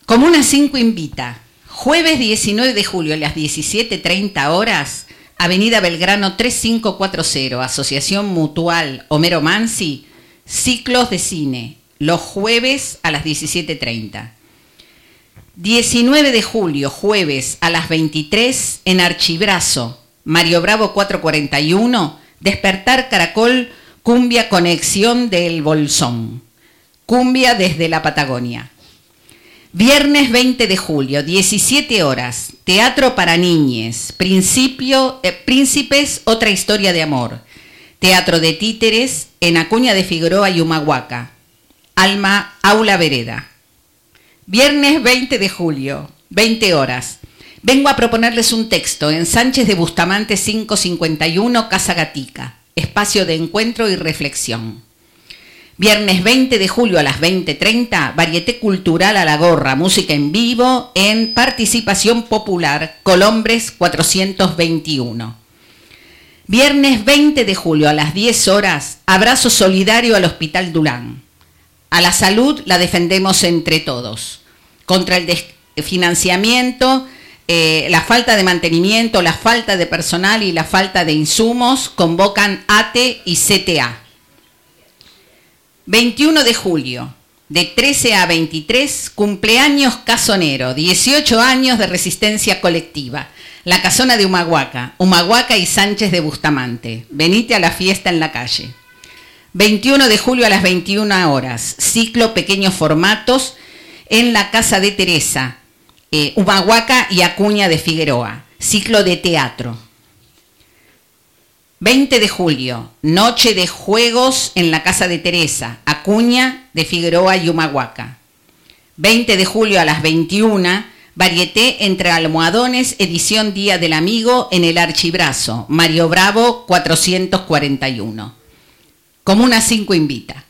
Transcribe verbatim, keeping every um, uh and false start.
Comuna cinco invita, jueves diecinueve de julio a las diecisiete treinta horas, Avenida Belgrano tres cinco cuatro cero, Asociación Mutual Homero Mansi, ciclos de cine, los jueves a las diecisiete treinta. diecinueve de julio, jueves a las veintitrés, en Archibrazo, Mario Bravo cuatrocientos cuarenta y uno, Despertar Caracol, Cumbia Conexión del Bolsón, cumbia desde la Patagonia. Viernes veinte de julio, diecisiete horas, Teatro para Niñes, Principio, eh, Príncipes, otra historia de amor. Teatro de Títeres, en Acuña de Figueroa y Humahuaca. Alma, Aula Vereda. Viernes veinte de julio, veinte horas. Vengo a proponerles un texto en Sánchez de Bustamante quinientos cincuenta y uno, Casa Gatica. Espacio de encuentro y reflexión. Viernes veinte de julio a las veinte treinta, Varieté Cultural a la Gorra, música en vivo en Participación Popular, Colombres cuatrocientos veintiuno. Viernes veinte de julio a las diez horas, Abrazo Solidario al Hospital Durán. A la salud la defendemos entre todos. Contra el desfinanciamiento, eh, la falta de mantenimiento, la falta de personal y la falta de insumos, convocan A T E y C T A. veintiuno de julio, de trece a veintitrés, cumpleaños Casonero, dieciocho años de resistencia colectiva. La Casona de Humahuaca, Humahuaca y Sánchez de Bustamante. Venite a la fiesta en la calle. veintiuno de julio a las veintiuna horas, ciclo Pequeños Formatos en la Casa de Teresa, eh, Humahuaca y Acuña de Figueroa, ciclo de teatro. veinte de julio, noche de juegos en la Casa de Teresa, Acuña de Figueroa y Humahuaca. veinte de julio a las veintiuna, Varieté entre almohadones, edición Día del Amigo en el Archibrazo, Mario Bravo cuatrocientos cuarenta y uno. Comuna cinco invita.